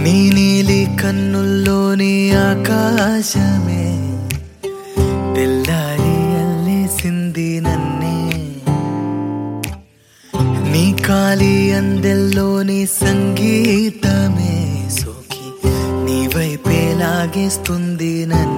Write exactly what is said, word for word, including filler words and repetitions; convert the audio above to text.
నీ నీలి కన్నుల్లోని ఆకాశమే తెల్లారి అల్లేసింది నన్నే. నీ కాలి అందెల్లోని సంగీతమే సోకి నీ వైపే లాగేస్తుంది నన్ను.